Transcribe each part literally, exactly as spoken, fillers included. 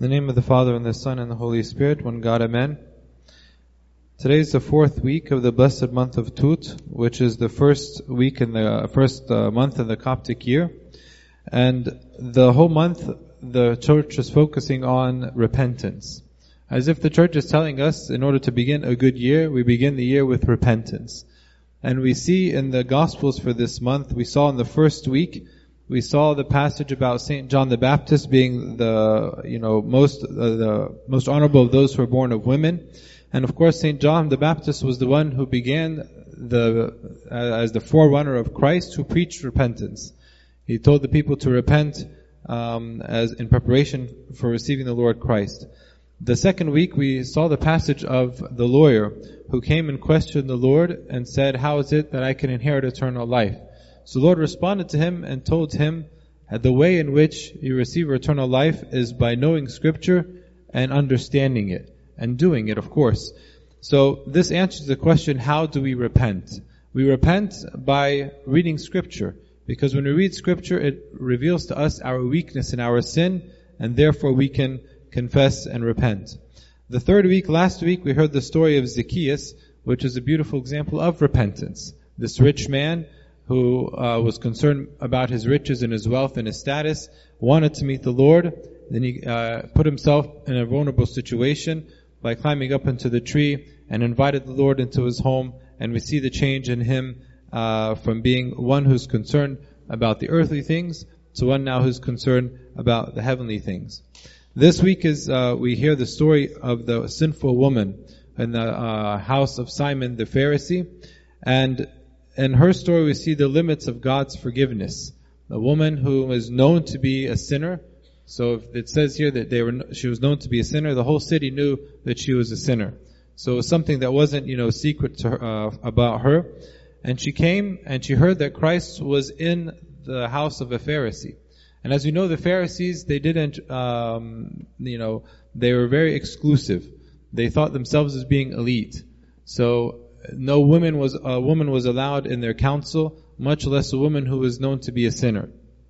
In the name of the Father, and the Son, and the Holy Spirit, one God, Amen. Today is the fourth week of the blessed month of Tut, which is the first week in the first uh, month in the Coptic year. And the whole month, the church is focusing on repentance. As if the church is telling us, in order to begin a good year, we begin the year with repentance. And we see in the Gospels for this month, we saw in the first week, we saw the passage about Saint John the Baptist being the, you know, most, uh, the most honorable of those who are born of women. And of course, Saint John the Baptist was the one who began the, uh, as the forerunner of Christ, who preached repentance. He told the people to repent, um, as in preparation for receiving the Lord Christ. The second week, we saw the passage of the lawyer who came and questioned the Lord and said, "How is it that I can inherit eternal life?" So the Lord responded to him and told him that the way in which you receive eternal life is by knowing Scripture and understanding it, and doing it, of course. So this answers the question, how do we repent? We repent by reading Scripture, because when we read Scripture, it reveals to us our weakness and our sin, and therefore we can confess and repent. The third week, last week, we heard the story of Zacchaeus, which is a beautiful example of repentance. This rich man who uh, was concerned about his riches and his wealth and his status, wanted to meet the Lord. Then he uh, put himself in a vulnerable situation by climbing up into the tree and invited the Lord into his home. And we see the change in him uh, from being one who's concerned about the earthly things to one now who's concerned about the heavenly things. This week is uh, we hear the story of the sinful woman in the uh, house of Simon the Pharisee. And in her story, we see the limits of God's forgiveness. A woman who is known to be a sinner. So if it says here that they were, she was known to be a sinner, the whole city knew that she was a sinner. So it was something that wasn't, you know, secret to her, uh, about her. And she came and she heard that Christ was in the house of a Pharisee. And as we know, the Pharisees, they didn't, um, you know, they were very exclusive. They thought themselves as being elite. So no woman was a woman was allowed in their council, much less a woman who was known to be a sinner.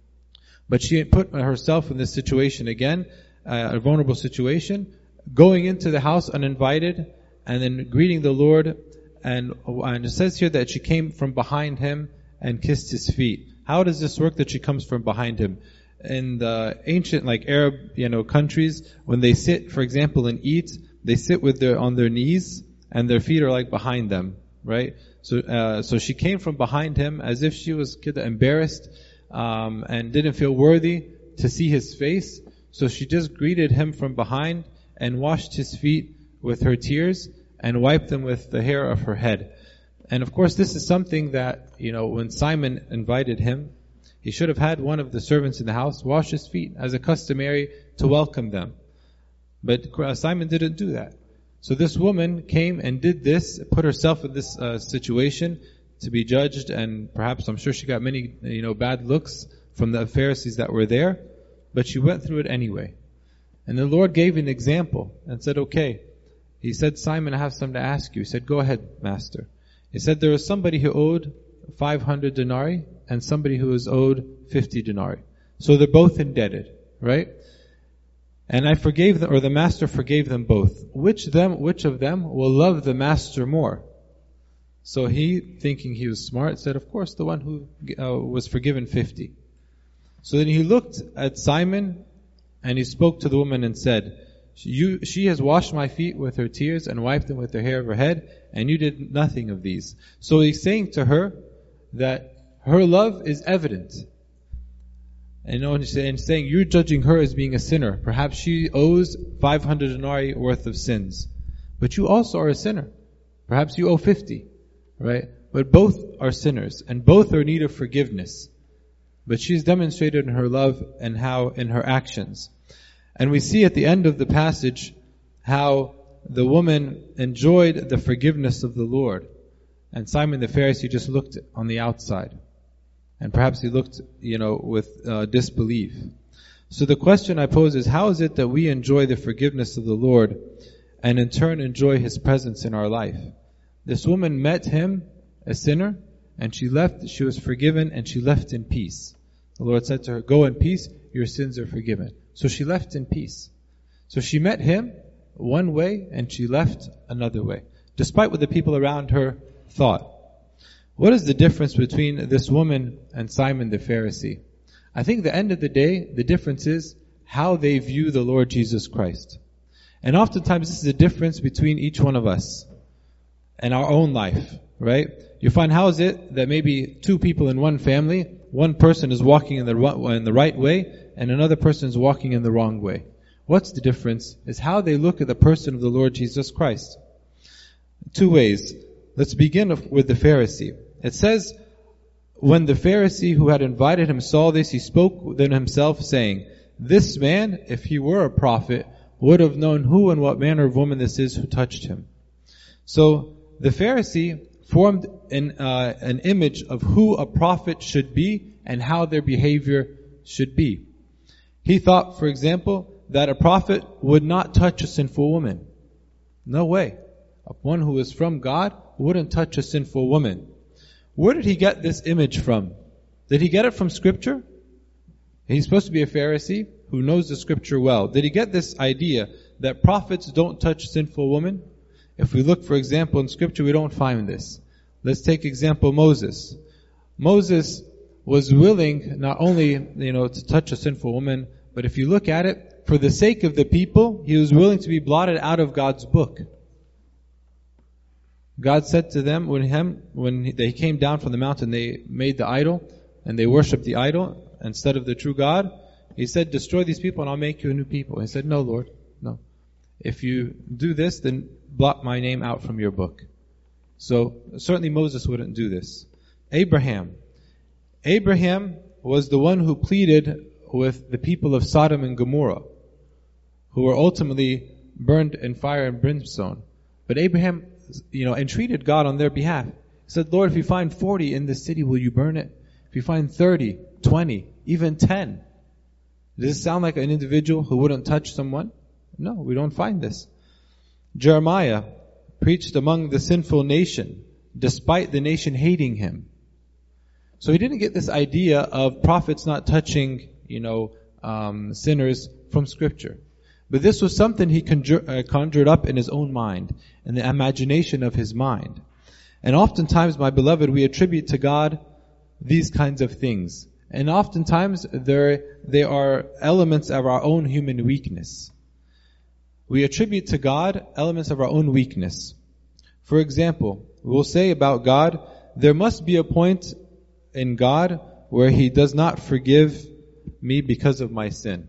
But she put herself in this situation again, uh, a vulnerable situation, going into the house uninvited, and then greeting the Lord. And, and it says here that she came from behind him and kissed his feet. How does this work that she comes from behind him? In the ancient, like Arab, you know, countries, when they sit, for example, and eat, they sit with their on their knees. And their feet are like behind them, right? So, uh, so she came from behind him as if she was embarrassed, um, and didn't feel worthy to see his face. So she just greeted him from behind and washed his feet with her tears and wiped them with the hair of her head. And of course, this is something that, you know, when Simon invited him, he should have had one of the servants in the house wash his feet as a customary to welcome them. But Simon didn't do that. So this woman came and did this, put herself in this uh, situation to be judged, and perhaps I'm sure she got many, you know, bad looks from the Pharisees that were there, but she went through it anyway. And the Lord gave an example and said, okay. He said, Simon, I have something to ask you. He said, go ahead, Master. He said, there was somebody who owed five hundred denarii and somebody who was owed fifty denarii. So they're both indebted, right? And I forgave them, or the master forgave them both. Which them, which of them will love the master more? So he, thinking he was smart, said, of course, the one who uh, was forgiven fifty. So then he looked at Simon, and he spoke to the woman and said, "You, she has washed my feet with her tears and wiped them with the hair of her head, and you did nothing of these." So he's saying to her that her love is evident. And, you know, and saying, you're judging her as being a sinner. Perhaps she owes five hundred denarii worth of sins. But you also are a sinner. Perhaps you owe fifty, right? But both are sinners, and both are in need of forgiveness. But she's demonstrated in her love and how in her actions. And we see at the end of the passage how the woman enjoyed the forgiveness of the Lord. And Simon the Pharisee just looked on the outside. And perhaps he looked, you know, with uh, disbelief. So the question I pose is, how is it that we enjoy the forgiveness of the Lord and in turn enjoy His presence in our life? This woman met Him, a sinner, and she left, she was forgiven, and she left in peace. The Lord said to her, go in peace, your sins are forgiven. So she left in peace. So she met him one way and she left another way, despite what the people around her thought. What is the difference between this woman and Simon the Pharisee? I think at the end of the day, the difference is how they view the Lord Jesus Christ. And oftentimes this is a difference between each one of us and our own life, right? You find, how is it that maybe two people in one family, one person is walking in the in the right way and another person is walking in the wrong way? What's the difference? Is how they look at the person of the Lord Jesus Christ. Two ways. Let's begin with the Pharisee. It says, when the Pharisee who had invited him saw this, he spoke within himself, saying, "This man, if he were a prophet, would have known who and what manner of woman this is who touched him." So the Pharisee formed an, uh, an image of who a prophet should be and how their behavior should be. He thought, for example, that a prophet would not touch a sinful woman. No way. One who is from God wouldn't touch a sinful woman. Where did he get this image from? Did he get it from Scripture? He's supposed to be a Pharisee who knows the Scripture well. Did he get this idea that prophets don't touch sinful women? If we look, for example, in Scripture, we don't find this. Let's take example Moses. Moses was willing not only, you know, to touch a sinful woman, but if you look at it, for the sake of the people, he was willing to be blotted out of God's book. God said to them, when him, when they came down from the mountain, they made the idol, and they worshipped the idol instead of the true God. He said, "Destroy these people and I'll make you a new people." He said, "No, Lord, no. If you do this, then blot my name out from your book." So, certainly Moses wouldn't do this. Abraham. Abraham was the one who pleaded with the people of Sodom and Gomorrah, who were ultimately burned in fire and brimstone. But Abraham, you know, entreated God on their behalf. He said, "Lord, if you find forty in this city, will you burn it? If you find thirty, twenty, even ten. Does this sound like an individual who wouldn't touch someone? No, we don't find this. Jeremiah preached among the sinful nation, despite the nation hating him. So he didn't get this idea of prophets not touching, you know, um, sinners from Scripture. But this was something he conjure, uh, conjured up in his own mind, in the imagination of his mind. And oftentimes, my beloved, we attribute to God these kinds of things. And oftentimes, there they are elements of our own human weakness. We attribute to God elements of our own weakness. For example, we'll say about God, there must be a point in God where He does not forgive me because of my sin.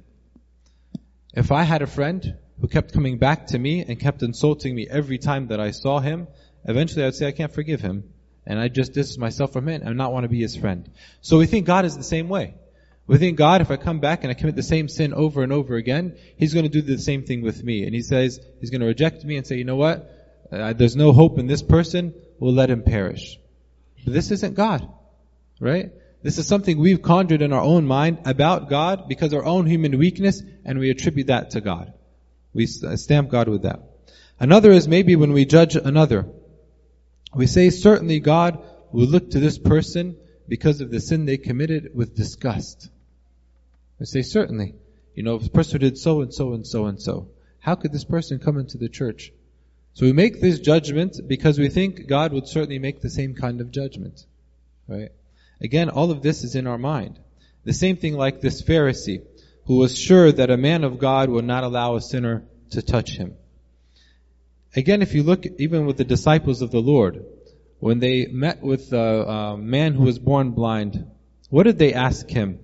If I had a friend who kept coming back to me and kept insulting me every time that I saw him, eventually I'd say I can't forgive him. And I just distance myself from him and not want to be his friend. So we think God is the same way. We think God, if I come back and I commit the same sin over and over again, He's going to do the same thing with me. And He says, He's going to reject me and say, you know what? Uh, there's no hope in this person. We'll let him perish. But this isn't God. Right? This is something we've conjured in our own mind about God because of our own human weakness, and we attribute that to God. We stamp God with that. Another is maybe when we judge another. We say, certainly God will look to this person because of the sin they committed with disgust. We say, certainly. You know, if this person did so and so and so and so, how could this person come into the church? So we make this judgment because we think God would certainly make the same kind of judgment. Right? Again, all of this is in our mind. The same thing like this Pharisee, who was sure that a man of God would not allow a sinner to touch him. Again, if you look even with the disciples of the Lord, when they met with a, a man who was born blind, what did they ask him?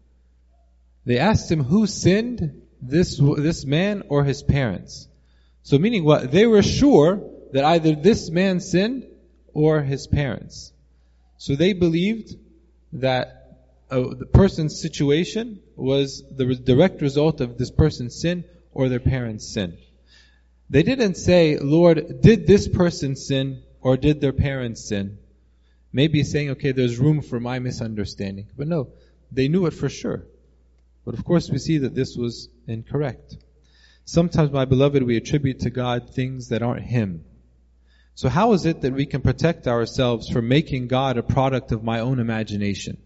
They asked him, who sinned, this this man or his parents? So meaning what? They were sure that either this man sinned or his parents. So they believed that uh, the person's situation was the re- direct result of this person's sin or their parents' sin. They didn't say, Lord, did this person sin or did their parents sin? Maybe saying, okay, there's room for my misunderstanding. But no, they knew it for sure. But of course we see that this was incorrect. Sometimes, my beloved, we attribute to God things that aren't Him. So how is it that we can protect ourselves from making God a product of my own imagination?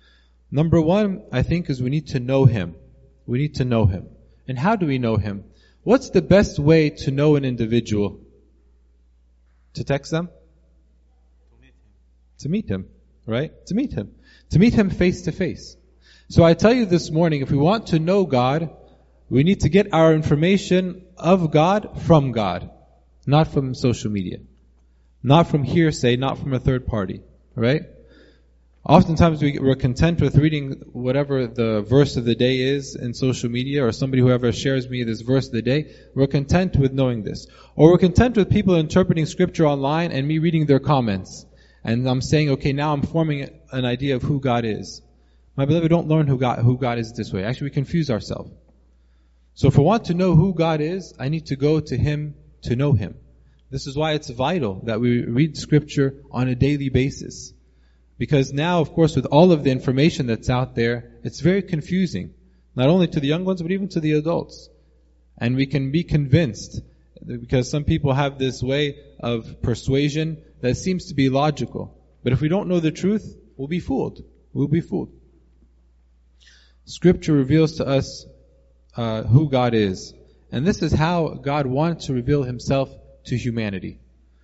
Number one, I think, is we need to know Him. We need to know Him. And how do we know Him? What's the best way to know an individual? To text them? To meet him, right? To meet him. To meet him face to face. So I tell you this morning, if we want to know God, we need to get our information of God from God, not from social media, not from hearsay, not from a third party, right? Oftentimes we, we're content with reading whatever the verse of the day is in social media, or somebody whoever shares me this verse of the day. We're content with knowing this. Or we're content with people interpreting scripture online and me reading their comments. And I'm saying, okay, now I'm forming an idea of who God is. My beloved, don't learn who God, who God is this way. Actually, we confuse ourselves. So if I want to know who God is, I need to go to Him to know Him. This is why it's vital that we read scripture on a daily basis. Because now, of course, with all of the information that's out there, it's very confusing. Not only to the young ones, but even to the adults. And we can be convinced, because some people have this way of persuasion that seems to be logical. But if we don't know the truth, we'll be fooled. We'll be fooled. Scripture reveals to us uh, who God is. And this is how God wants to reveal Himself to humanity.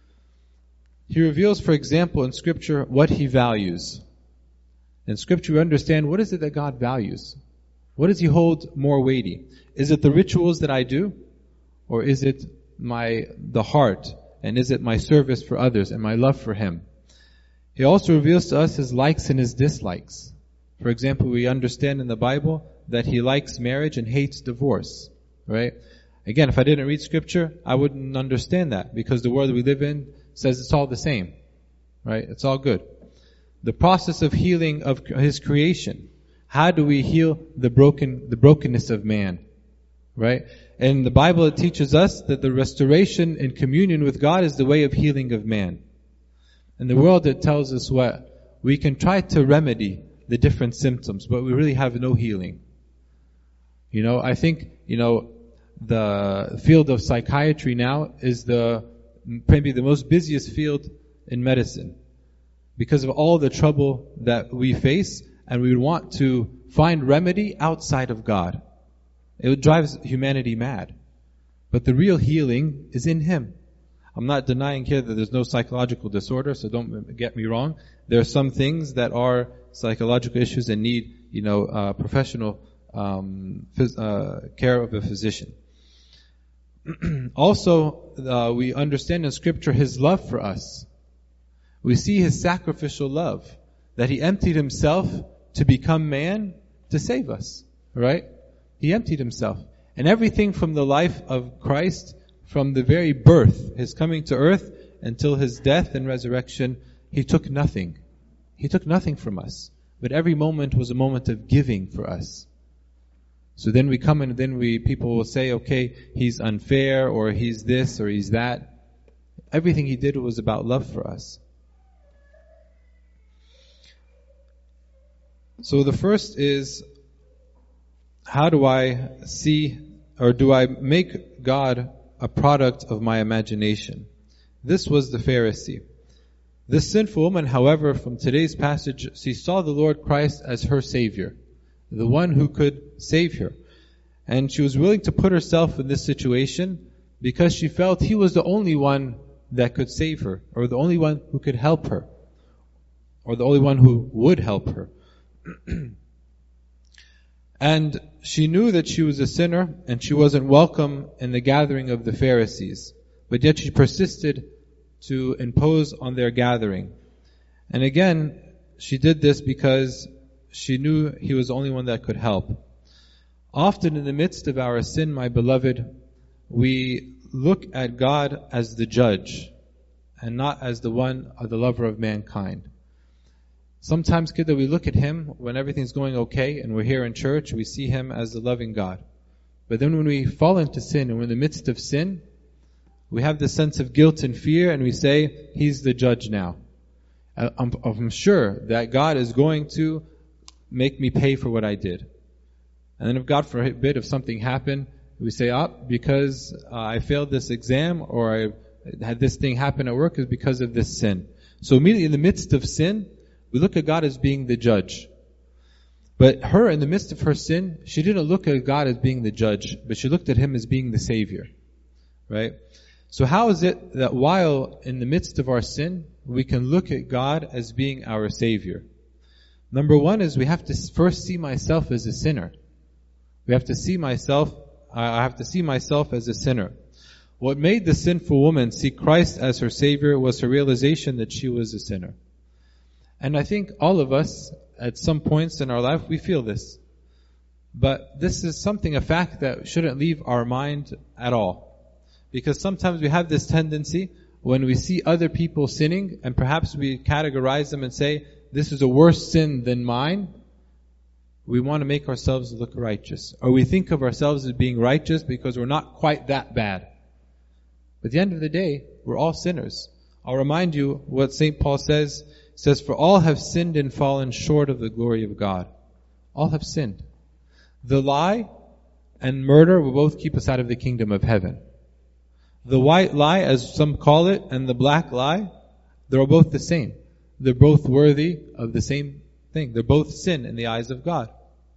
He reveals, for example, in Scripture what He values. In Scripture we understand, what is it that God values? What does He hold more weighty? Is it the rituals that I do? Or is it my the heart? And is it my service for others and my love for Him? He also reveals to us His likes and His dislikes. For example, we understand in the Bible that He likes marriage and hates divorce. Right? Again, if I didn't read Scripture, I wouldn't understand that, because the world we live in says it's all the same. Right? It's all good. The process of healing of His creation. How do we heal the broken, the brokenness of man? Right? In the Bible it teaches us that the restoration and communion with God is the way of healing of man. In the world it tells us what? We can try to remedy the different symptoms, but we really have no healing. You know, I think, you know, the field of psychiatry now is the maybe the most busiest field in medicine, because of all the trouble that we face, and we want to find remedy outside of God. It drives humanity mad. But the real healing is in Him. I'm not denying here that there's no psychological disorder, so don't get me wrong. There are some things that are psychological issues and need, you know, uh, professional um, phys- uh, care of a physician. Also, uh, we understand in Scripture His love for us. We see His sacrificial love, that He emptied Himself to become man to save us. Right? He emptied Himself. And everything from the life of Christ, from the very birth, His coming to earth, until His death and resurrection, He took nothing. He took nothing from us. But every moment was a moment of giving for us. So then we come and then we, people will say, okay, He's unfair, or He's this, or He's that. Everything He did was about love for us. So the first is, how do I see, or do I make God a product of my imagination? This was the Pharisee. This sinful woman, however, from today's passage, she saw the Lord Christ as her Savior, the one who could save her. And she was willing to put herself in this situation because she felt He was the only one that could save her, or the only one who could help her, or the only one who would help her. And she knew that she was a sinner and she wasn't welcome in the gathering of the Pharisees. But yet she persisted to impose on their gathering. And again, she did this because she knew He was the only one that could help. Often in the midst of our sin, my beloved, we look at God as the judge and not as the one, or the lover of mankind. Sometimes, kidda, we look at Him when everything's going okay and we're here in church, we see Him as the loving God. But then when we fall into sin and we're in the midst of sin, we have this sense of guilt and fear, and we say, He's the judge now. I'm, I'm sure that God is going to make me pay for what I did. And then if God forbid, if something happened, we say, ah, because uh, I failed this exam, or I had this thing happen at work, is because of this sin. So immediately in the midst of sin, we look at God as being the judge. But her, in the midst of her sin, she didn't look at God as being the judge, but she looked at Him as being the Savior. Right? So how is it that while in the midst of our sin, we can look at God as being our Savior? Number one is we have to first see myself as a sinner. We have to see myself, I have to see myself as a sinner. What made the sinful woman see Christ as her Savior was her realization that she was a sinner. And I think all of us, at some points in our life, we feel this. But this is something, a fact that shouldn't leave our mind at all. Because sometimes we have this tendency, when we see other people sinning, and perhaps we categorize them and say, this is a worse sin than mine, we want to make ourselves look righteous. Or we think of ourselves as being righteous because we're not quite that bad. But at the end of the day, we're all sinners. I'll remind you what Saint Paul says. He says, for all have sinned and fallen short of the glory of God. All have sinned. The lie and murder will both keep us out of the kingdom of heaven. The white lie, as some call it, and the black lie, they're both the same. They're both worthy of the same thing. They're both sin in the eyes of God.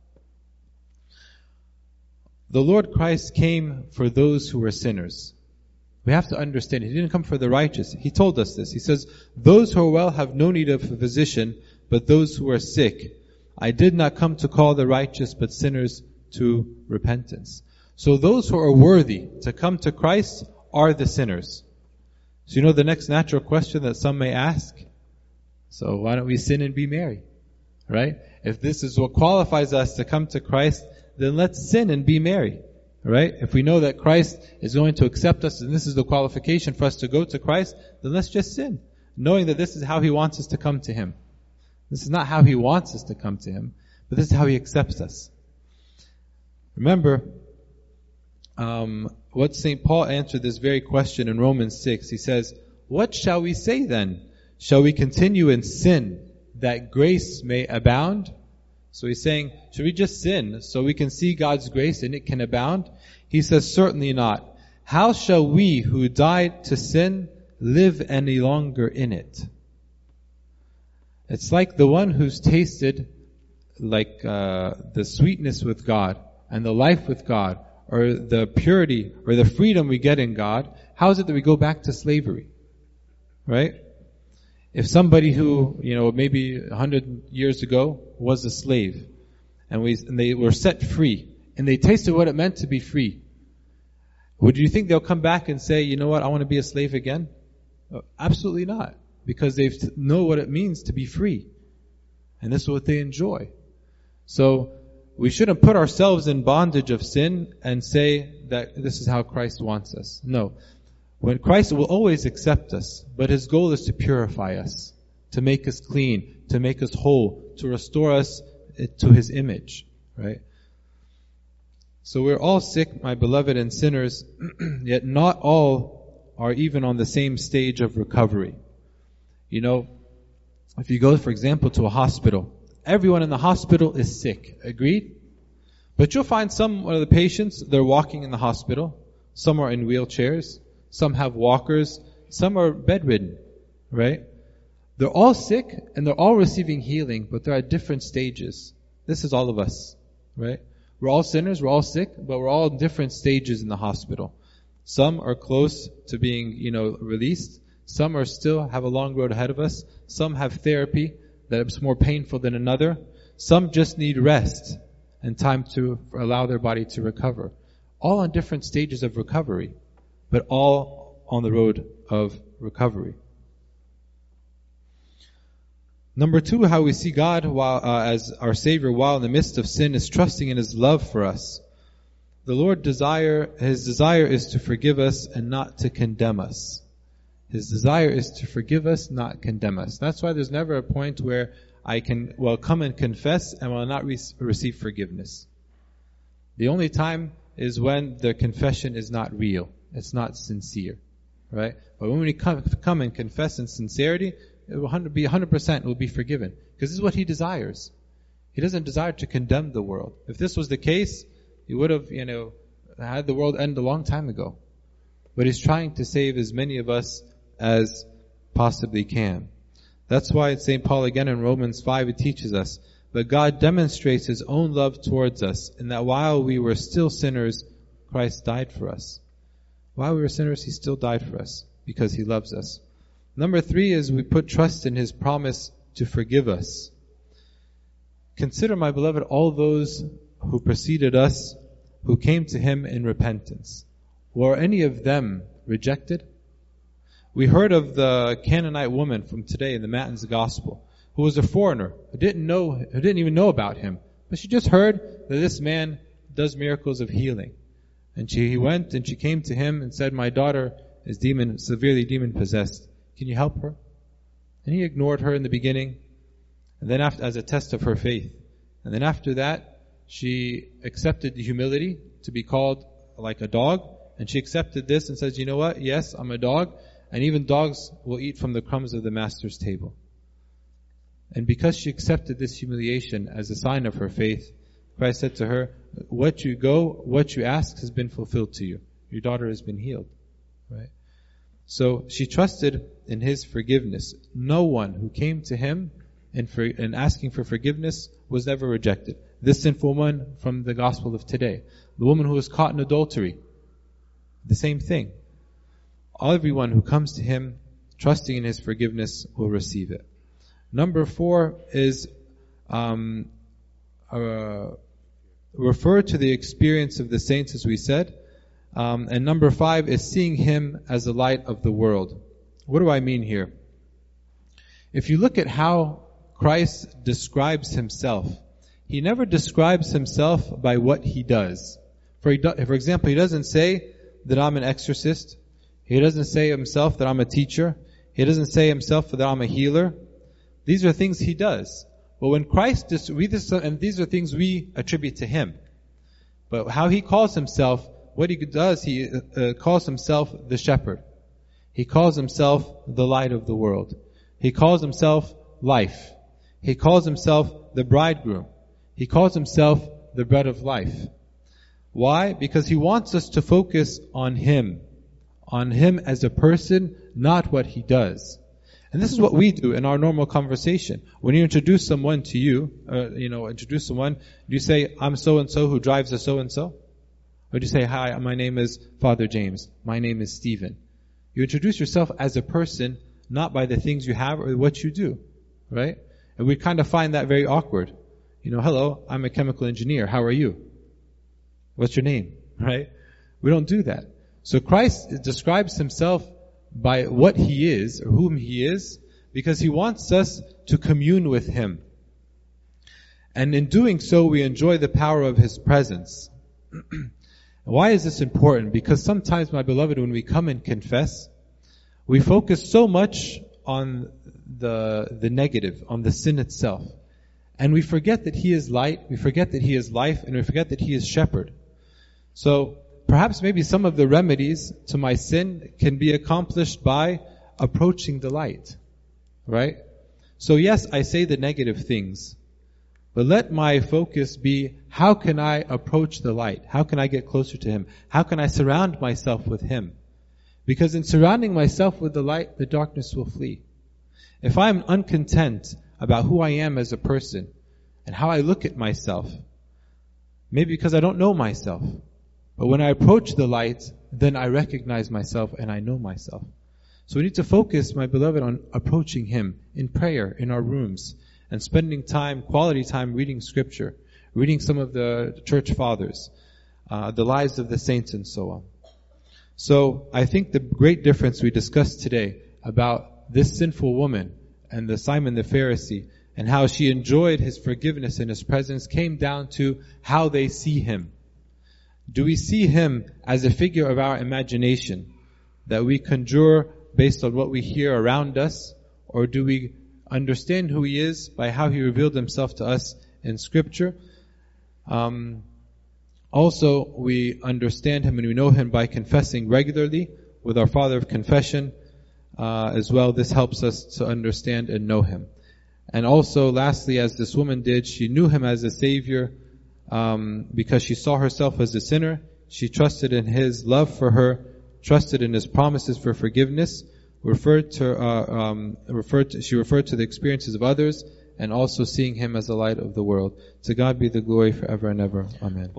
The Lord Christ came for those who were sinners. We have to understand, He didn't come for the righteous. He told us this. He says, those who are well have no need of a physician, but those who are sick. I did not come to call the righteous, but sinners to repentance. So those who are worthy to come to Christ are the sinners. So you know the next natural question that some may ask? So why don't we sin and be merry? Right? If this is what qualifies us to come to Christ, then let's sin and be merry. Right? If we know that Christ is going to accept us and this is the qualification for us to go to Christ, then let's just sin, knowing that this is how He wants us to come to Him. This is not how He wants us to come to Him, but this is how He accepts us. Remember, um, what Saint Paul answered this very question in Romans six. He says, what shall we say then? Shall we continue in sin that grace may abound? So he's saying, should we just sin so we can see God's grace and it can abound? He says, certainly not. How shall we who died to sin live any longer in it? It's like the one who's tasted like uh, the sweetness with God and the life with God, or the purity or the freedom we get in God. How is it that we go back to slavery? Right? If somebody who, you know, maybe a hundred years ago was a slave, and we and they were set free, and they tasted what it meant to be free, would you think they'll come back and say, you know what, I want to be a slave again? Absolutely not. Because they know what it means to be free. And this is what they enjoy. So, we shouldn't put ourselves in bondage of sin and say that this is how Christ wants us. No. When Christ will always accept us, but His goal is to purify us, to make us clean, to make us whole, to restore us to His image, right? So we're all sick, my beloved, and sinners, yet not all are even on the same stage of recovery. You know, if you go, for example, to a hospital, everyone in the hospital is sick. Agreed? But you'll find some of the patients, they're walking in the hospital. Some are in wheelchairs. Some have walkers. Some are bedridden. Right? They're all sick and they're all receiving healing, but they're at different stages. This is all of us. Right? We're all sinners, we're all sick, but we're all in different stages in the hospital. Some are close to being, you know, released. Some are still have a long road ahead of us. Some have therapy that is more painful than another. Some just need rest and time to allow their body to recover. All on different stages of recovery, but all on the road of recovery. Number two, how we see God while, uh, as our Savior while in the midst of sin is trusting in His love for us. The Lord desire, His desire is to forgive us and not to condemn us. His desire is to forgive us, not condemn us. That's why there's never a point where I can, well, come and confess and will not re- receive forgiveness. The only time is when the confession is not real. It's not sincere. Right? But when we come, come and confess in sincerity, it will be one hundred percent will be forgiven. Because this is what He desires. He doesn't desire to condemn the world. If this was the case, He would have, you know, had the world end a long time ago. But He's trying to save as many of us as possibly can. That's why Saint Paul again in Romans five, it teaches us, But God demonstrates His own love towards us in that while we were still sinners, Christ died for us. While we were sinners, He still died for us because He loves us. Number three is we put trust in His promise to forgive us. Consider, my beloved, all those who preceded us, who came to Him in repentance. Were any of them rejected? We heard of the Canaanite woman from today in the Matins Gospel, who was a foreigner, who didn't know, who didn't even know about Him. But she just heard that this man does miracles of healing. And she he went and she came to Him and said, my daughter is demon, severely demon possessed. Can you help her? And He ignored her in the beginning, and then after, as a test of her faith. And then after that, she accepted the humility to be called like a dog. And she accepted this and says, you know what? Yes, I'm a dog. And even dogs will eat from the crumbs of the Master's table. And because she accepted this humiliation as a sign of her faith, Christ said to her, what you go, what you ask has been fulfilled to you. Your daughter has been healed. Right? So she trusted in His forgiveness. No one who came to Him and, for, and asking for forgiveness was ever rejected. This sinful woman from the gospel of today, the woman who was caught in adultery, the same thing. Everyone who comes to Him trusting in His forgiveness will receive it. Number four is um, uh, refer to the experience of the saints, as we said. Um, and number five is seeing Him as the light of the world. What do I mean here? If you look at how Christ describes Himself, He never describes Himself by what He does. For, for example, He doesn't say that I'm an exorcist. He doesn't say Himself that I'm a teacher. He doesn't say Himself that I'm a healer. These are things He does. But when Christ, we this, and these are things we attribute to Him. But how He calls Himself, what He does, He uh, calls Himself the shepherd. He calls Himself the light of the world. He calls Himself life. He calls Himself the bridegroom. He calls Himself the bread of life. Why? Because He wants us to focus on Him. On Him as a person, not what He does. And this is what we do in our normal conversation. When you introduce someone to you, uh, you know, introduce someone, do you say, I'm so-and-so who drives a so-and-so? Or do you say, hi, my name is Father James. My name is Stephen. You introduce yourself as a person, not by the things you have or what you do. Right? And we kind of find that very awkward. You know, hello, I'm a chemical engineer. How are you? What's your name? Right? We don't do that. So Christ describes Himself by what He is, or whom He is, because He wants us to commune with Him. And in doing so, we enjoy the power of His presence. Why is this important? Because sometimes, my beloved, when we come and confess, we focus so much on the, the negative, on the sin itself. And we forget that He is light, we forget that He is life, and we forget that He is shepherd. So, perhaps maybe some of the remedies to my sin can be accomplished by approaching the light. Right? So yes, I say the negative things. But let my focus be, how can I approach the light? How can I get closer to Him? How can I surround myself with Him? Because in surrounding myself with the light, the darkness will flee. If I'm uncontent about who I am as a person and how I look at myself, maybe because I don't know myself, but when I approach the light, then I recognize myself and I know myself. So we need to focus, my beloved, on approaching Him in prayer, in our rooms, and spending time, quality time, reading Scripture, reading some of the church fathers, uh, the lives of the saints and so on. So I think the great difference we discussed today about this sinful woman and the Simon the Pharisee and how she enjoyed His forgiveness and His presence came down to how they see Him. Do we see Him as a figure of our imagination that we conjure based on what we hear around us, or do we understand who He is by how He revealed Himself to us in Scripture? Um, also, we understand Him and we know Him by confessing regularly with our Father of Confession uh, as well. This helps us to understand and know Him. And also, lastly, as this woman did, she knew Him as a Savior um, because she saw herself as a sinner. She trusted in His love for her, trusted in His promises for forgiveness, referred to, uh, um, referred to, she referred to the experiences of others, and also seeing him as the light of the world. To God be the glory forever and ever. Amen.